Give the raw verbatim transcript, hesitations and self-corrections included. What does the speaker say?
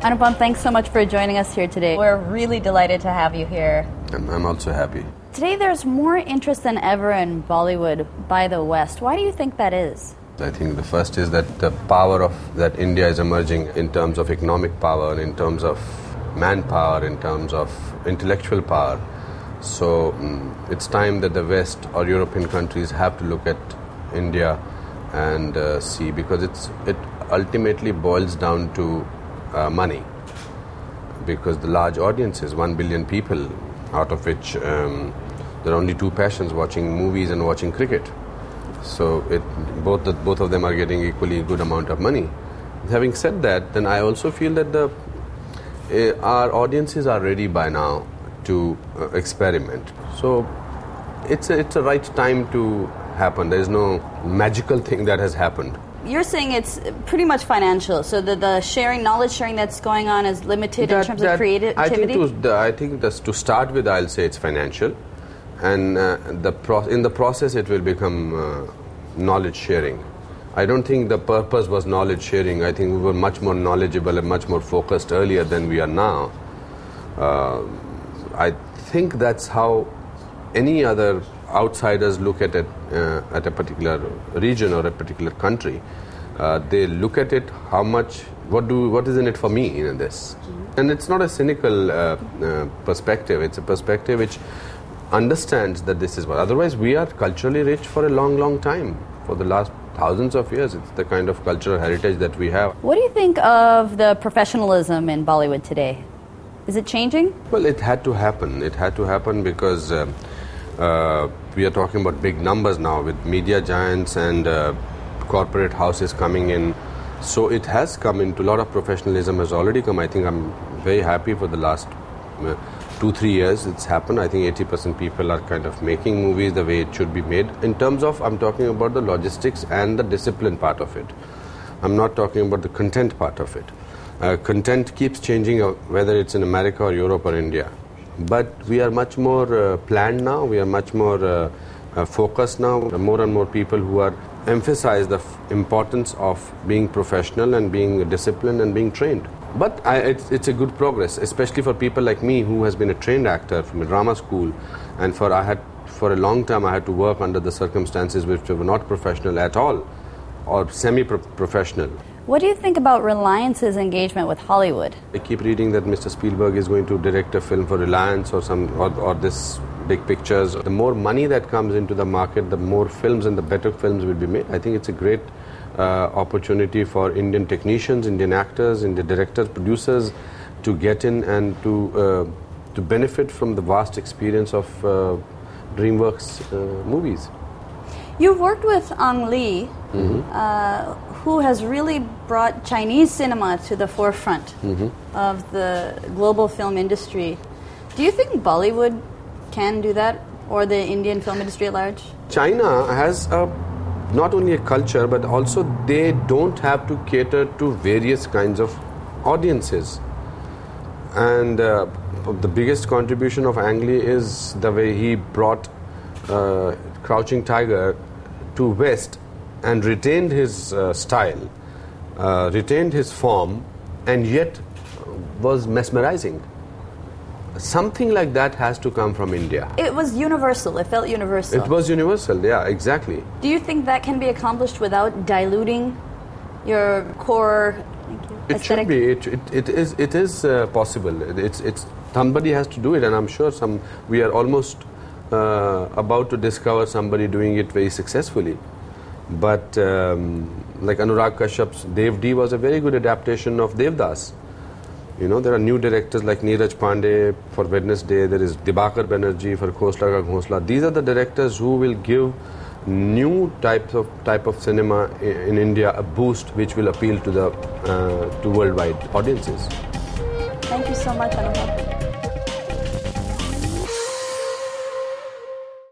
Anupam, thanks so much for joining us here today. We're really delighted to have you here. I'm, I'm also happy. Today there's more interest than ever in Bollywood by the West. Why do you think that is? I think the first is that the power of that India is emerging in terms of economic power, in terms of manpower, in terms of intellectual power. So um, it's time that the West or European countries have to look at India and uh, see, because it's it ultimately boils down to uh, money, because the large audiences, one billion people, out of which um, there are only two passions, watching movies and watching cricket. So it both the, both of them are getting equally good amount of money. Having said that, then I also feel that the uh, our audiences are ready by now to uh, experiment. So it's a, it's a right time to happen. There is no magical thing that has happened. You're saying it's pretty much financial, so the, the sharing, knowledge sharing that's going on is limited that, in terms of creativity? I think, to, the, I think that's, to start with, I'll say it's financial. And uh, the pro- in the process, it will become uh, knowledge sharing. I don't think the purpose was knowledge sharing. I think we were much more knowledgeable and much more focused earlier than we are now. Uh, I think that's how any other outsiders look at it, uh, at a particular region or a particular country. Uh, they look at it, how much, what do, what is in it for me in this? Mm-hmm. And it's not a cynical uh, uh, perspective. It's a perspective which understands that this is what. Otherwise, we are culturally rich for a long, long time. For the last thousands of years, it's the kind of cultural heritage that we have. What do you think of the professionalism in Bollywood today? Is it changing? Well, it had to happen. It had to happen because uh, uh, we are talking about big numbers now with media giants and uh, corporate houses coming in. So it has come into a lot of professionalism has already come. I think I'm very happy for the last uh, two, three years it's happened. I think eighty percent people are kind of making movies the way it should be made. In terms of, I'm talking about the logistics and the discipline part of it. I'm not talking about the content part of it. Uh, content keeps changing, uh, whether it's in America or Europe or India. But we are much more uh, planned now, we are much more uh, uh, focused now. More and more people who are emphasize the f- importance of being professional and being disciplined and being trained. But I, it's, it's a good progress, especially for people like me who has been a trained actor from a drama school, and for I had for a long time I had to work under the circumstances which were not professional at all or semi-professional. What do you think about Reliance's engagement with Hollywood? I keep reading that Mister Spielberg is going to direct a film for Reliance or some or, or this big pictures. The more money that comes into the market, the more films and the better films will be made. I think it's a great uh, opportunity for Indian technicians, Indian actors, Indian directors, producers to get in and to uh, to benefit from the vast experience of uh, DreamWorks uh, movies. You've worked with Ang Lee, mm-hmm. uh, who has really brought Chinese cinema to the forefront mm-hmm. of the global film industry. Do you think Bollywood can do that, or the Indian film industry at large? China has a, not only a culture, but also they don't have to cater to various kinds of audiences. And uh, the biggest contribution of Ang Lee is the way he brought uh, Crouching Tiger to West and retained his uh, style, uh, retained his form, and yet was mesmerizing. Something like that has to come from India. It was universal. It felt universal. It was universal, yeah, exactly. Do you think that can be accomplished without diluting your core It aesthetic? should be. It, it, it is, it is uh, possible. It's, it's, somebody has to do it, and I'm sure some. we are almost uh, about to discover somebody doing it very successfully. But um, like Anurag Kashyap's Dev D was a very good adaptation of Devdas. You know, there are new directors like Neeraj Pandey for Wednesday. There is Dibakar Banerjee for Khosla Ka Ghosla. These are the directors who will give new types of type of cinema in, in India a boost, which will appeal to the uh, to worldwide audiences. Thank you so much, Anupam.